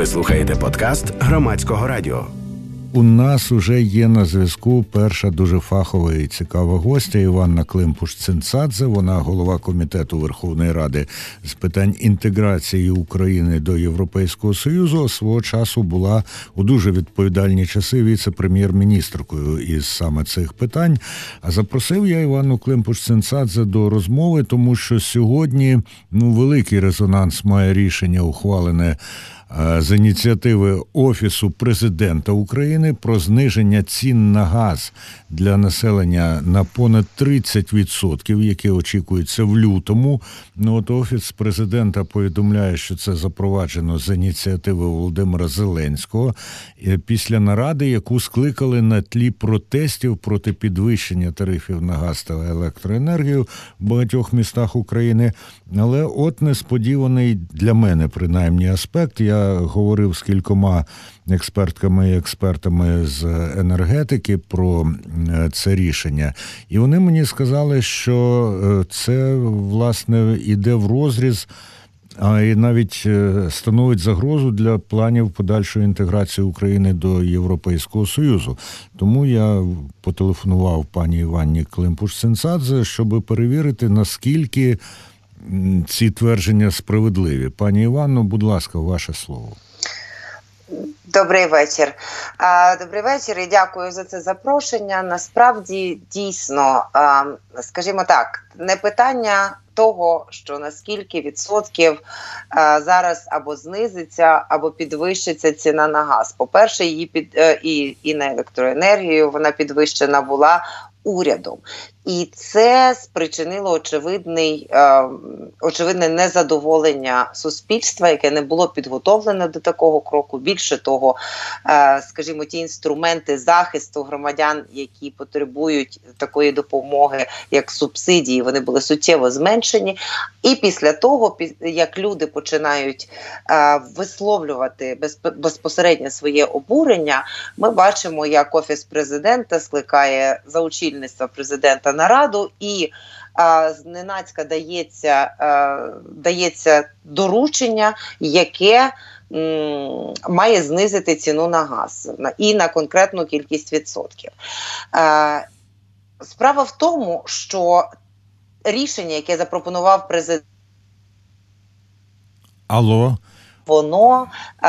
Ви слухаєте подкаст Громадського радіо. У нас уже є на зв'язку перша дуже фахова і цікава гостя Іванна Климпуш-Цинцадзе. Вона голова Комітету Верховної Ради з питань інтеграції України до Європейського Союзу. Свого часу була у дуже відповідальні часи віце-прем'єр-міністркою із саме цих питань. А запросив я Іванну Климпуш-Цинцадзе до розмови, тому що сьогодні великий резонанс має рішення, ухвалене з ініціативи Офісу Президента України про зниження цін на газ для населення на понад 30%, яке очікується в лютому. От Офіс Президента повідомляє, що це запроваджено з ініціативи Володимира Зеленського після наради, яку скликали на тлі протестів проти підвищення тарифів на газ та електроенергію в багатьох містах України. Але от несподіваний для мене, принаймні, аспект. Я говорив з кількома експертками і експертами з енергетики про це рішення. І вони мені сказали, що це, власне, іде в розріз, а і навіть становить загрозу для планів подальшої інтеграції України до Європейського Союзу. Тому я потелефонував пані Іванні Климпуш-Цинцадзе, щоб перевірити, наскільки ці твердження справедливі. Пані Іванно, будь ласка, ваше слово. Добрий вечір. Добрий вечір і дякую за це запрошення. Насправді, дійсно, скажімо так, не питання того, що на скільки відсотків зараз або знизиться, або підвищиться ціна на газ. По-перше, і на електроенергію вона підвищена була урядом. І це спричинило очевидне незадоволення суспільства, яке не було підготовлене до такого кроку. Більше того, скажімо, ті інструменти захисту громадян, які потребують такої допомоги, як субсидії, вони були суттєво зменшені. І після того, як люди починають висловлювати безпосередньо своє обурення, ми бачимо, як Офіс Президента скликає за очільництва президента нараду і зненацька дається доручення, яке має знизити ціну на газ і на конкретну кількість відсотків. Справа в тому, що рішення, яке запропонував президент, воно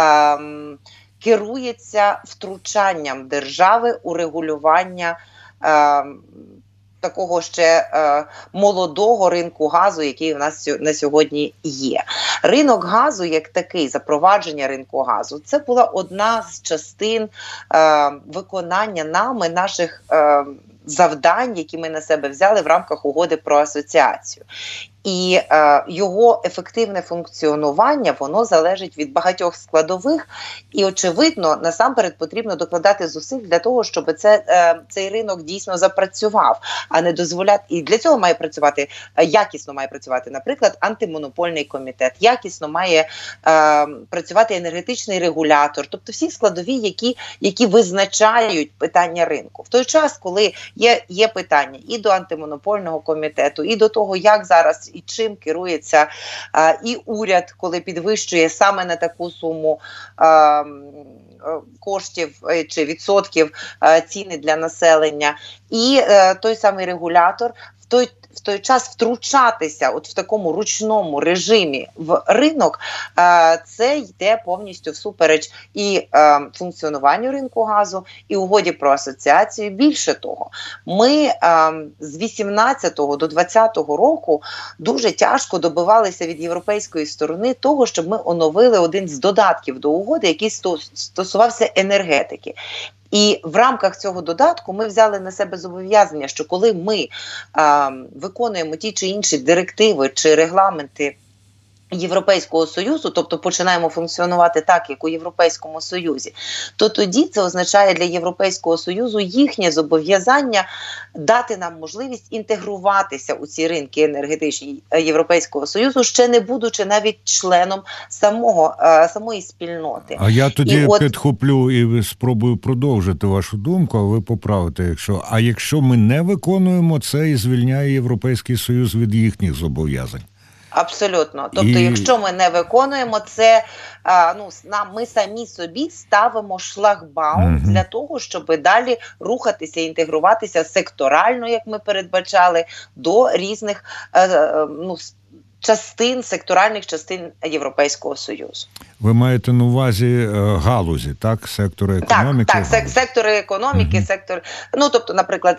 керується втручанням держави у регулювання такого ще молодого ринку газу, який у нас на сьогодні є. Ринок газу, як такий, запровадження ринку газу, це була одна з частин виконання нами наших завдань, які ми на себе взяли в рамках угоди про асоціацію. І його ефективне функціонування, воно залежить від багатьох складових. І, очевидно, насамперед потрібно докладати зусиль для того, щоб цей ринок дійсно запрацював, а не дозволяти. І для цього якісно має працювати, наприклад, антимонопольний комітет, якісно має працювати енергетичний регулятор, тобто всі складові, які визначають питання ринку. В той час, коли є питання і до антимонопольного комітету, і до того, як зараз і чим керується і уряд, коли підвищує саме на таку суму коштів чи відсотків ціни для населення, і той самий регулятор в той час втручатися от в такому ручному режимі в ринок, це йде повністю всупереч і функціонуванню ринку газу, і угоді про асоціацію. Більше того, ми з 18-го до 20-го року дуже тяжко добивалися від європейської сторони того, щоб ми оновили один з додатків до угоди, який стосувався енергетики. І в рамках цього додатку ми взяли на себе зобов'язання, що коли ми виконуємо ті чи інші директиви чи регламенти Європейського Союзу, тобто починаємо функціонувати так, як у Європейському Союзі, то тоді це означає для Європейського Союзу їхнє зобов'язання дати нам можливість інтегруватися у ці ринки енергетичні Європейського Союзу, ще не будучи навіть членом самої спільноти. А я тоді підхоплю і спробую продовжити вашу думку, а ви поправите, якщо ми не виконуємо це, і звільняє Європейський Союз від їхніх зобов'язань. Абсолютно. Тобто, якщо ми не виконуємо це, ми самі собі ставимо шлагбаум для того, щоб далі рухатися, інтегруватися секторально, як ми передбачали, до різних секторальних частин Європейського Союзу. Ви маєте на увазі галузі, так? Сектори економіки? Так, сектори економіки, тобто, наприклад,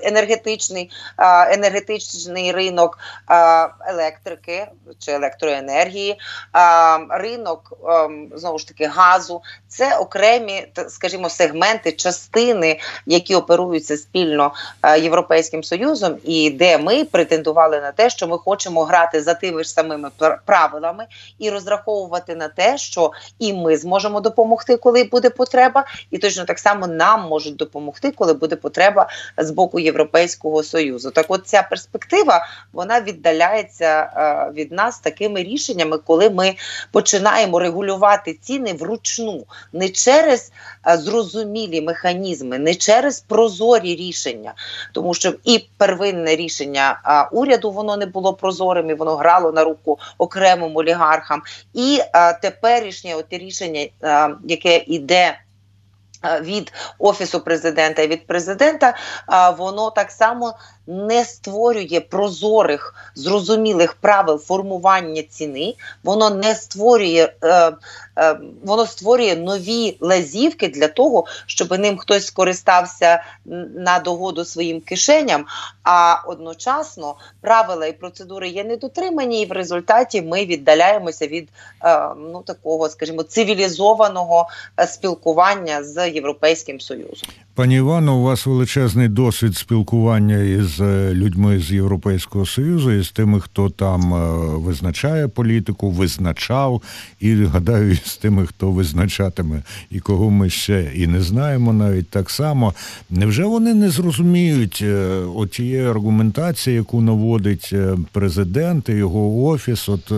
енергетичний ринок електрики чи електроенергії, ринок, знову ж таки, газу. Це окремі, скажімо, сегменти, частини, які оперуються спільно Європейським Союзом, і де ми претендували на те, що ми хочемо грати за тими ж самими правилами і розраховувати на те, що і ми зможемо допомогти, коли буде потреба, і точно так само нам можуть допомогти, коли буде потреба з боку Європейського Союзу. Так от ця перспектива, вона віддаляється від нас такими рішеннями, коли ми починаємо регулювати ціни вручну, не через зрозумілі механізми, не через прозорі рішення, тому що і первинне рішення уряду, воно не було прозорим, і воно грало на руку окремим олігархам, і теперішнє рішення, яке йде від Офісу Президента і від Президента, воно так само не створює прозорих, зрозумілих правил формування ціни, воно не створює, воно створює нові лазівки для того, щоб ним хтось скористався на догоду своїм кишеням, а одночасно правила і процедури є недотримані, і в результаті ми віддаляємося від такого, скажімо, цивілізованого спілкування з Європейським Союзом. Пані Івано, у вас величезний досвід спілкування із людьми з Європейського Союзу, і з тими, хто там визначає політику, визначав, і, гадаю, з тими, хто визначатиме, і кого ми ще і не знаємо навіть так само. Невже вони не зрозуміють отієї аргументації, яку наводить президент і його офіс? От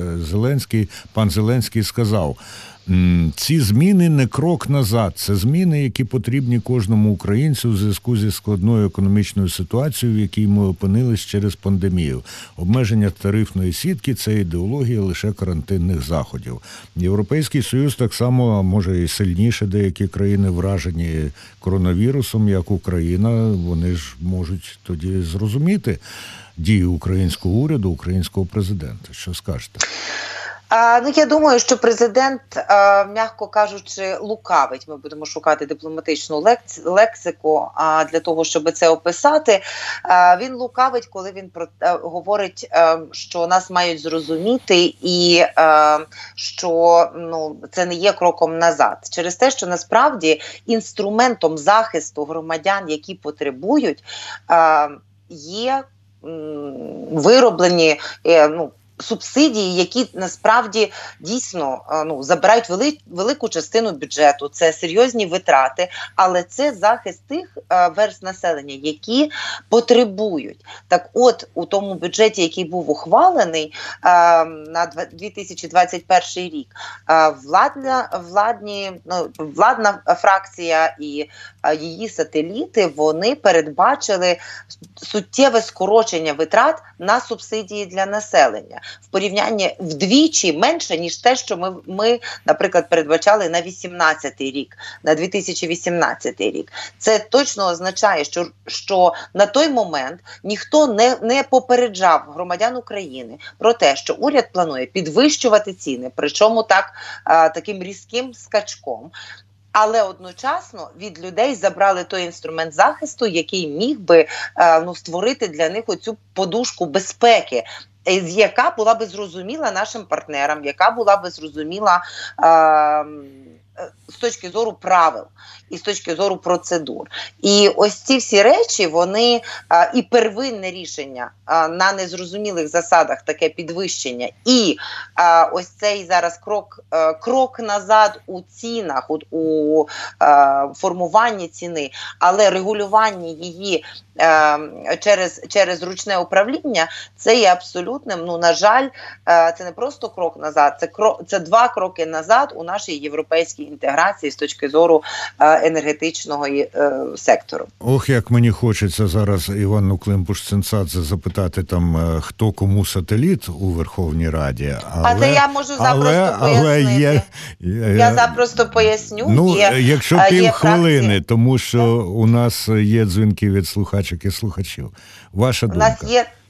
пан Зеленський сказав, ці зміни не крок назад, це зміни, які потрібні кожному українцю в зв'язку зі складною економічною ситуацією, в якій ми опинились через пандемію. Обмеження тарифної сітки – це ідеологія лише карантинних заходів. Європейський Союз так само, а може і сильніше, деякі країни вражені коронавірусом, як Україна, вони ж можуть тоді зрозуміти дії українського уряду, українського президента. Що скажете? Я думаю, що президент, м'яко кажучи, лукавить. Ми будемо шукати дипломатичну лексику для того, щоб це описати. Він лукавить, коли він говорить, що нас мають зрозуміти і що це не є кроком назад. Через те, що насправді інструментом захисту громадян, які потребують, є вироблені субсидії, які насправді дійсно забирають велику частину бюджету, це серйозні витрати, але це захист тих верств населення, які потребують. Так от, у тому бюджеті, який був ухвалений на 2021 рік, владна фракція і її сателіти, вони передбачили суттєве скорочення витрат на субсидії для населення. В порівнянні вдвічі менше, ніж те, що ми, наприклад, передбачали на 2018 рік. Це точно означає, що на той момент ніхто не попереджав громадян України про те, що уряд планує підвищувати ціни, причому таким різким скачком. Але одночасно від людей забрали той інструмент захисту, який міг би створити для них оцю подушку безпеки, яка була би зрозуміла нашим партнерам, яка була би зрозуміла з точки зору правил і з точки зору процедур. І ось ці всі речі, вони і первинне рішення на незрозумілих засадах, таке підвищення, і ось цей зараз крок назад у цінах, у формуванні ціни, але регулювання її через ручне управління, це є абсолютним, на жаль, це не просто крок назад, це 2 кроки назад у нашій європейській інтеграції з точки зору енергетичного сектору. Ох, як мені хочеться зараз Іванну Климпуш-Цинцадзе запитати хто кому сателіт у Верховній Раді. Але я можу запросто пояснити. Я запросто поясню. Якщо півхвилини, тому що у нас є дзвінки від слухачок і слухачів. Ваша думка? У нас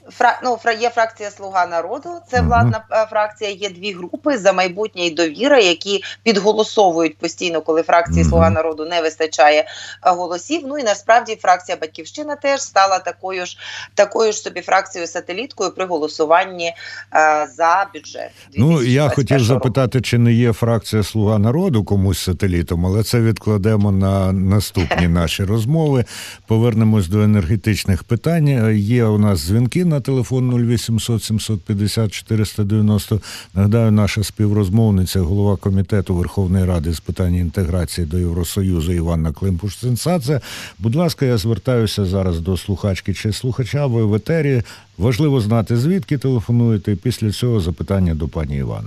є фракція «Слуга народу», це владна фракція, є 2 групи «За майбутнє» і «Довіра», які підголосовують постійно, коли фракції «Слуга народу» не вистачає голосів. І насправді фракція «Батьківщина» теж стала такою ж собі фракцією-сателіткою при голосуванні за бюджет. Я хотів запитати, чи не є фракція «Слуга народу» комусь сателітом, але це відкладемо на наступні наші розмови. Повернемось до енергетичних питань. Є у нас дзвінки на телефон 0800 750 490. Нагадаю, наша співрозмовниця, голова Комітету Верховної Ради з питань інтеграції до Євросоюзу Іванна Климпуш-Цинцадзе. Будь ласка, я звертаюся зараз до слухачки чи слухача, ви в етері. Важливо знати, звідки телефонуєте, і після цього запитання до пані Івани.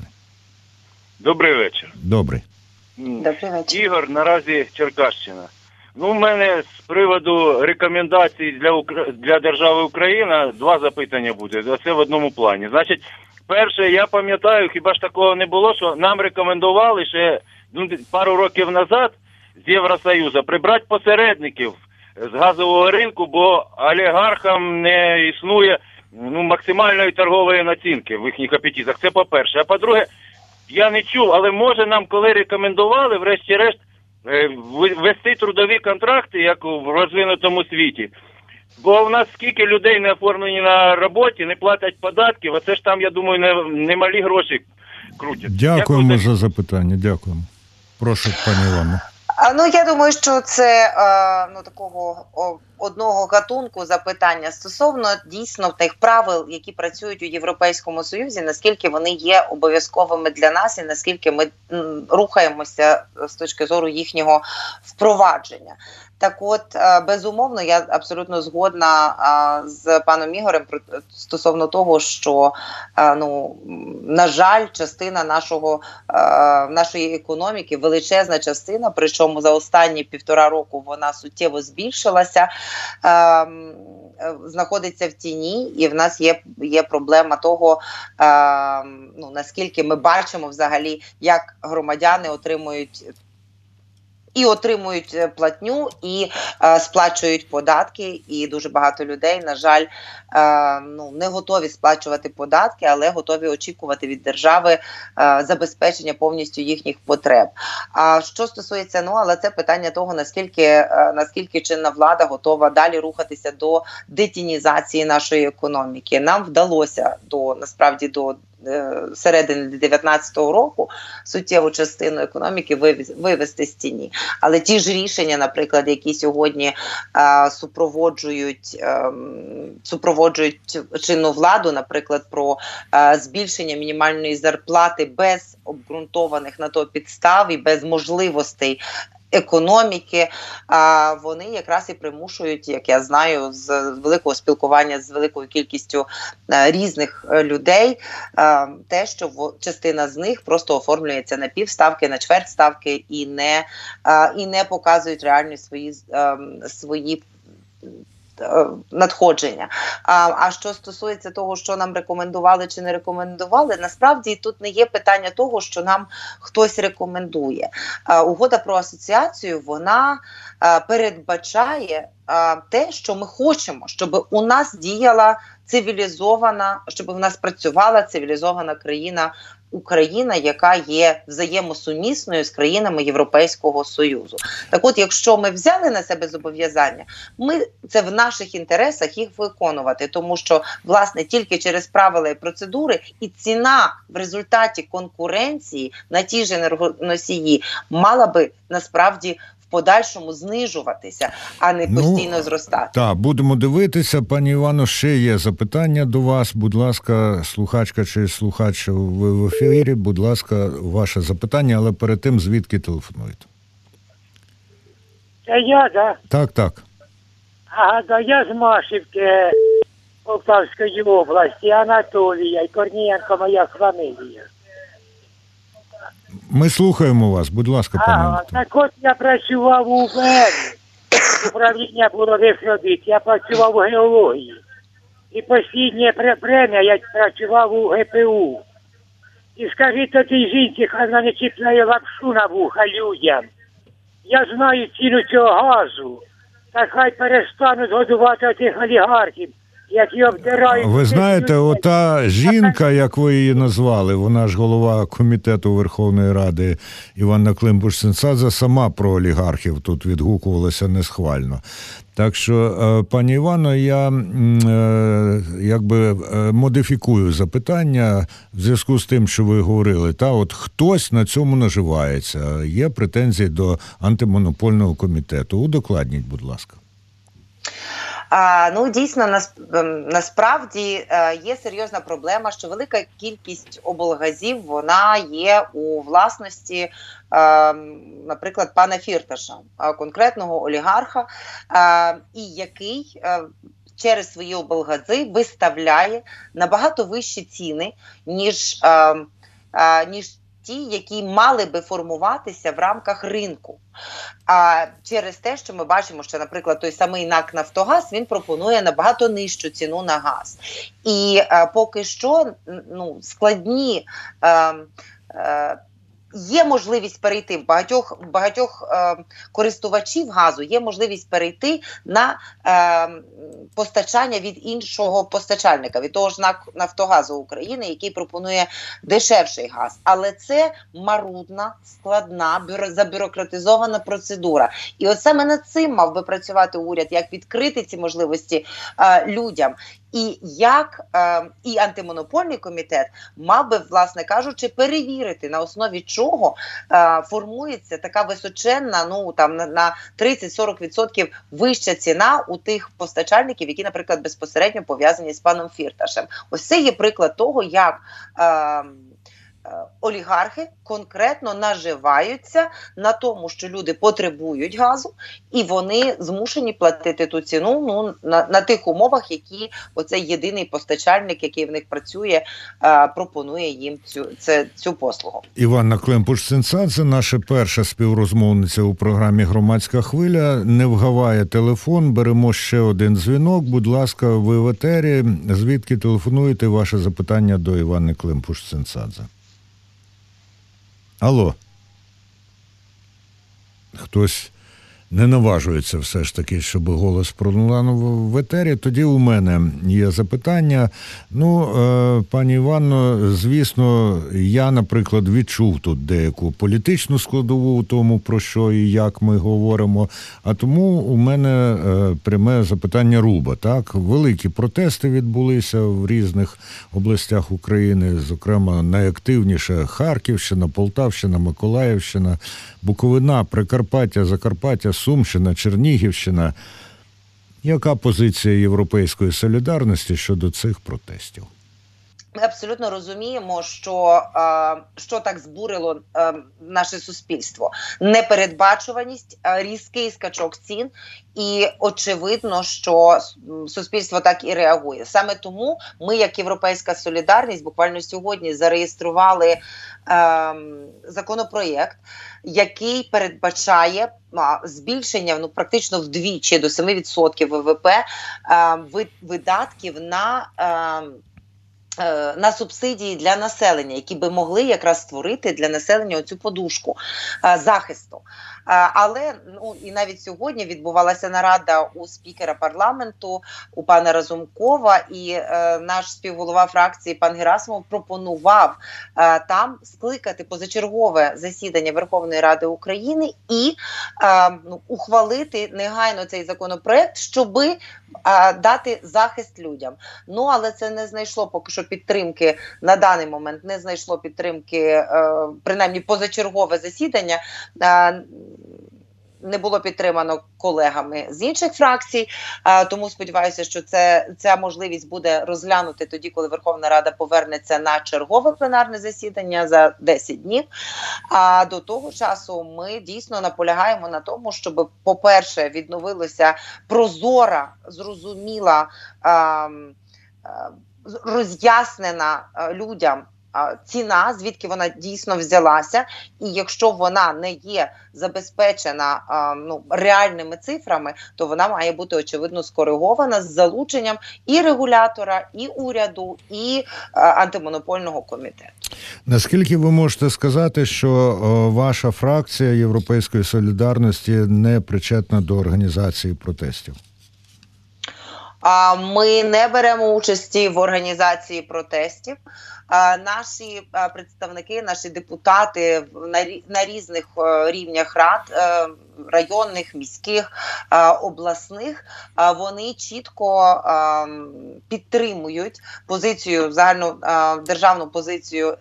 Добрий вечір. Добрий. Добрий вечір. Ігор, наразі Черкащина. У мене з приводу рекомендацій для держави Україна 2 запитання буде. Це в одному плані. Значить, перше, я пам'ятаю, хіба ж такого не було, що нам рекомендували ще пару років назад з Євросоюзу прибрати посередників з газового ринку, бо олігархам не існує максимальної торгової націнки в їхніх апетитах. Це по-перше. А по-друге, я не чув, але може нам коли рекомендували, врешті-решт, ввести трудові контракти, як в розвинутому світі. Бо в нас скільки людей не оформлені на роботі, не платять податків, а це ж там, я думаю, немалі гроші крутять. Дякуємо за запитання, дякуємо. Прошу, пані Івано. Я думаю, що це такого одного гатунку запитання стосовно дійсно тих правил, які працюють у Європейському Союзі, наскільки вони є обов'язковими для нас і наскільки ми рухаємося з точки зору їхнього впровадження. Так от, безумовно, я абсолютно згодна з паном Ігорем стосовно того, що, на жаль, частина нашої економіки, величезна частина, причому за останні 1,5 року вона суттєво збільшилася, знаходиться в тіні, і в нас є проблема того, наскільки ми бачимо взагалі, як громадяни отримують платню, і сплачують податки, і дуже багато людей, на жаль, не готові сплачувати податки, але готові очікувати від держави забезпечення повністю їхніх потреб. А що стосується, але це питання того, наскільки чинна влада готова далі рухатися до детінізації нашої економіки. Нам вдалося до середини 2019 року суттєву частину економіки вивести з тіні. Але ті ж рішення, наприклад, які сьогодні супроводжують чинну владу, наприклад, про збільшення мінімальної зарплати без обґрунтованих на то підстав і без можливостей економіки, вони якраз і примушують, як я знаю, з великого спілкування з великою кількістю різних людей, те, що частина з них просто оформлюється на півставки, на чверть ставки і не показують реальні свої надходження. А що стосується того, що нам рекомендували чи не рекомендували, насправді тут не є питання того, що нам хтось рекомендує. Угода про асоціацію, вона передбачає те, що ми хочемо, щоб у нас діяла цивілізована, щоб у нас працювала цивілізована країна Україна, яка є взаємосумісною з країнами Європейського Союзу. Так от, якщо ми взяли на себе зобов'язання, це в наших інтересах їх виконувати, тому що, власне, тільки через правила і процедури і ціна в результаті конкуренції на ті ж енергоносії мала би, насправді, подальшому знижуватися, а не постійно зростати. Так, будемо дивитися. Пані Івано, ще є запитання до вас. Будь ласка, слухачка чи слухач, ви в ефірі, будь ласка, ваше запитання, але перед тим, звідки телефонуєте? Це я, да? Так. Ага, да я з Машівки Полтавської області, Анатолія, і Корнієнко моя фамілія. Ми слухаємо вас, будь ласка, пане Ага, Антон. так от я працював у УВР, управління бурових робіт, я працював у геології. І останнє премія я працював у ГПУ. І скажіть тій жінці, хай вона не чіпляє лапшу на вуха людям. Я знаю ціну цього газу, та хай перестануть годувати тих олігархів, які обдирають... Ви знаєте, ота жінка, як ви її назвали, вона ж голова комітету Верховної Ради Іванна Климпуш-Цинцадзе, сама про олігархів тут відгукувалася несхвально. Так що, пані Івано, я якби модифікую запитання в зв'язку з тим, що ви говорили. Та от хтось на цьому наживається. Є претензії до антимонопольного комітету. Удокладніть, будь ласка. Ну, дійсно, насправді є серйозна проблема, що велика кількість облгазів, вона є у власності, наприклад, пана Фірташа, конкретного олігарха, і який через свої облгази виставляє набагато вищі ціни, ніж ті, які мали би формуватися в рамках ринку. А через те, що ми бачимо, що, наприклад, той самий НАК «Нафтогаз», він пропонує набагато нижчу ціну на газ. І поки що складні... Є можливість перейти в багатьох користувачів газу, є можливість перейти на постачання від іншого постачальника, від того ж Нафтогазу України, який пропонує дешевший газ. Але це марудна, складна, забюрократизована процедура. І от саме над цим мав би працювати уряд, як відкрити ці можливості людям. І як і антимонопольний комітет мав би, власне кажучи, перевірити, на основі чого формується така височенна, на 30-40% вища ціна у тих постачальників, які, наприклад, безпосередньо пов'язані з паном Фірташем. Ось це є приклад того, як олігархи конкретно наживаються на тому, що люди потребують газу, і вони змушені платити ту ціну на тих умовах, які оцей єдиний постачальник, який в них працює, пропонує їм цю послугу. Іванна Климпуш-Цинцадзе, наша перша співрозмовниця у програмі «Громадська хвиля». Не вгаває телефон, беремо ще один дзвінок. Будь ласка, ви в етері. Звідки телефонуєте? Ваше запитання до Іванни Климпуш-Цинцадзе. Алло. Хтось не наважується все ж таки, щоб голос пролунав в етері. Тоді у мене є запитання. Пані Іванно, звісно, я, наприклад, відчув тут деяку політичну складову у тому, про що і як ми говоримо. А тому у мене пряме запитання руба. Так? Великі протести відбулися в різних областях України, зокрема, найактивніше Харківщина, Полтавщина, Миколаївщина, Буковина, Прикарпаття, Закарпаття, Сумщина, Чернігівщина. Яка позиція Європейської солідарності щодо цих протестів? Ми абсолютно розуміємо, що так збурило наше суспільство. Непередбачуваність, різкий скачок цін, і очевидно, що суспільство так і реагує. Саме тому ми, як Європейська солідарність, буквально сьогодні зареєстрували законопроєкт, який передбачає збільшення практично вдвічі до 7% ВВП видатків на субсидії для населення, які би могли якраз створити для населення оцю подушку захисту. Але і навіть сьогодні відбувалася нарада у спікера парламенту, у пана Разумкова, і наш співголова фракції пан Герасимов пропонував там скликати позачергове засідання Верховної Ради України і ухвалити негайно цей законопроект, щоби дати захист людям. Але це не знайшло поки що підтримки, на даний момент не знайшло підтримки, принаймні позачергове засідання не було підтримано колегами з інших фракцій, тому сподіваюся, що ця можливість буде розглянути тоді, коли Верховна Рада повернеться на чергове пленарне засідання за 10 днів. А до того часу ми дійсно наполягаємо на тому, щоб, по-перше, відновилася прозора, зрозуміла, роз'яснена людям ціна, звідки вона дійсно взялася, і якщо вона не є забезпечена реальними цифрами, то вона має бути, очевидно, скоригована з залученням і регулятора, і уряду, і антимонопольного комітету. Наскільки ви можете сказати, що ваша фракція Європейської солідарності не причетна до організації протестів? Ми не беремо участі в організації протестів. Наші представники, наші депутати на різних рівнях рад, районних, міських, обласних, вони чітко підтримують позицію, загальну державну позицію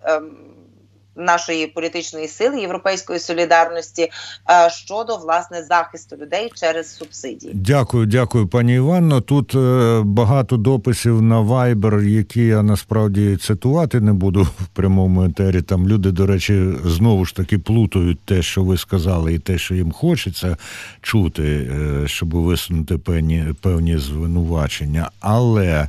нашої політичної сили, Європейської солідарності, щодо, власне, захисту людей через субсидії. Дякую, пані Іванно. Тут багато дописів на Viber, які я насправді цитувати не буду в прямому етері. Там люди, до речі, знову ж таки плутають те, що ви сказали, і те, що їм хочеться чути, щоб висунути певні звинувачення. Але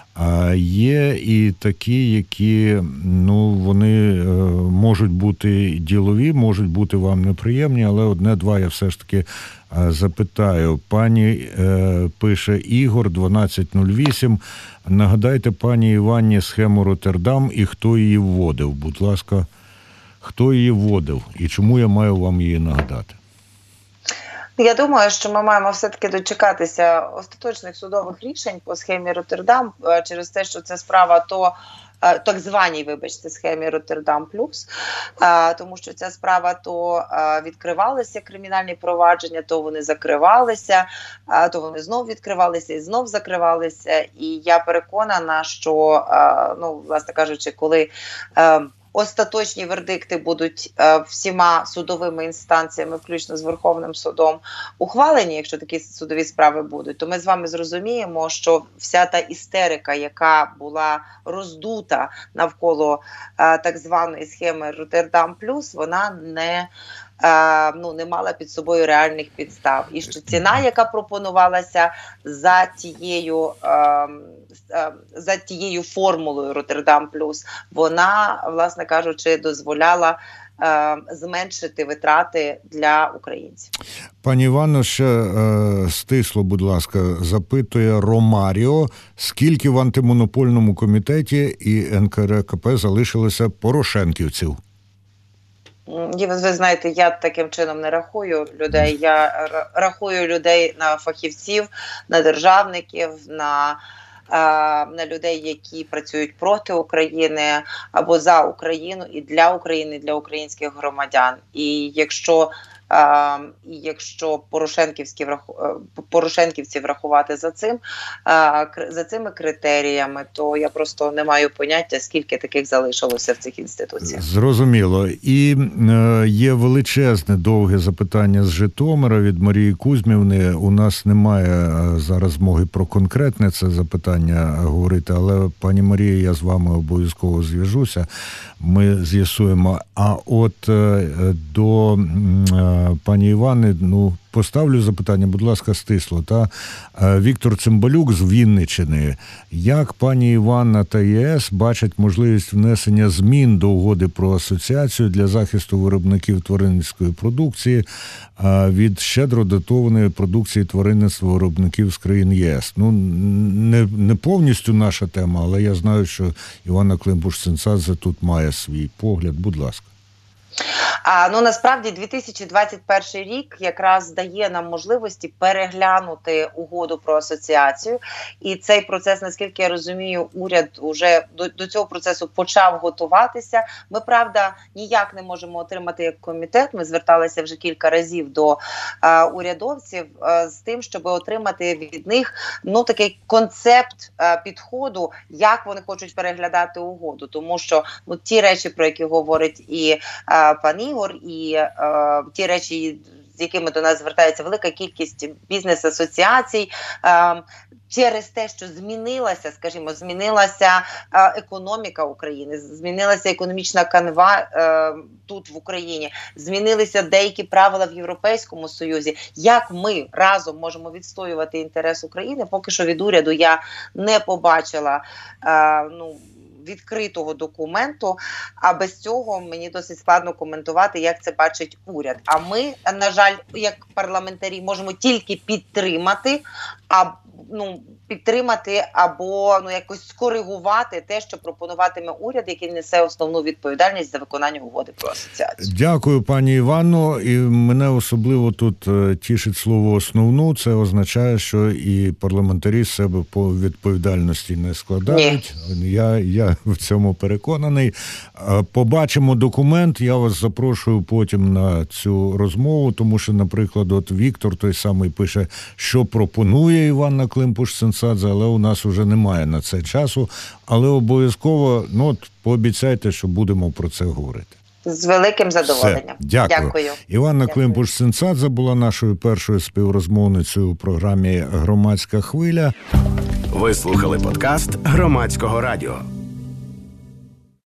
є і такі, які, вони можуть бути ділові, можуть бути вам неприємні, але одне-два я все ж таки запитаю. Пані пише Ігор, 1208. Нагадайте пані Іванні схему Роттердам і хто її вводив. Будь ласка, хто її вводив і чому я маю вам її нагадати? Я думаю, що ми маємо все-таки дочекатися остаточних судових рішень по схемі Роттердам через те, що це справа так званій, схемі Роттердам плюс, тому що ця справа то відкривалися кримінальні провадження, то вони закривалися, то вони знов відкривалися і знов закривалися. І я переконана, що, власне кажучи, коли остаточні вердикти будуть всіма судовими інстанціями, включно з Верховним судом, ухвалені, якщо такі судові справи будуть, то ми з вами зрозуміємо, що вся та істерика, яка була роздута навколо так званої схеми Роттердам плюс, вона не мала під собою реальних підстав. І що ціна, яка пропонувалася за тією формулою Роттердам плюс, вона, власне кажучи, дозволяла зменшити витрати для українців. Пані Іванно, ще стисло, будь ласка, запитує Ромаріо, скільки в антимонопольному комітеті і НКРЕКП залишилося порошенківців? Ви знаєте, я таким чином не рахую людей. Я рахую людей на фахівців, на державників, на людей, які працюють проти України або за Україну і для України, для українських громадян. І якщо порошенківців врахувати за цими критеріями, то я просто не маю поняття, скільки таких залишилося в цих інституціях. Зрозуміло. І є величезне, довге запитання з Житомира від Марії Кузьмівни. У нас немає зараз змоги про конкретне це запитання говорити, але, пані Марія, я з вами обов'язково зв'яжуся. Ми з'ясуємо. А от до пані Івани, поставлю запитання, будь ласка, стисло. Віктор Цимбалюк з Вінниччини. Як пані Іванна та ЄС бачать можливість внесення змін до угоди про асоціацію для захисту виробників тваринницької продукції від щедро дотованої продукції тваринництва виробників з країн ЄС? Не повністю наша тема, але я знаю, що Іванна Климпуш-Цинцадзе тут має свій погляд. Будь ласка. Насправді 2021 рік якраз дає нам можливості переглянути угоду про асоціацію. І цей процес, наскільки я розумію, уряд уже до цього процесу почав готуватися. Ми, правда, ніяк не можемо отримати як комітет. Ми зверталися вже кілька разів до урядовців з тим, щоб отримати від них такий концепт підходу, як вони хочуть переглядати угоду. Тому що ті речі, про які говорить і пан Ігор, і ті речі, з якими до нас звертається велика кількість бізнес-асоціацій, через те, що змінилася економіка України, змінилася економічна канва тут в Україні, змінилися деякі правила в Європейському Союзі. Як ми разом можемо відстоювати інтерес України, поки що від уряду я не побачила відкритого документу, а без цього мені досить складно коментувати, як це бачить уряд. А ми, на жаль, як парламентарі, можемо тільки підтримати або якось скоригувати те, що пропонуватиме уряд, який несе основну відповідальність за виконання угоди про асоціацію. Дякую, пані Іванно. І мене особливо тут тішить слово «основну». Це означає, що і парламентарі з себе по відповідальності не складають. Я в цьому переконаний. Побачимо документ. Я вас запрошую потім на цю розмову, тому що, наприклад, от Віктор той самий пише, що пропонує Іванна Климпуш-Цинцадзе, але у нас вже немає на це часу. Але обов'язково, пообіцяйте, що будемо про це говорити. З великим задоволенням. Дякую. Іванна Климпуш-Цинцадзе була нашою першою співрозмовницею у програмі «Громадська хвиля». Ви слухали подкаст Громадського радіо.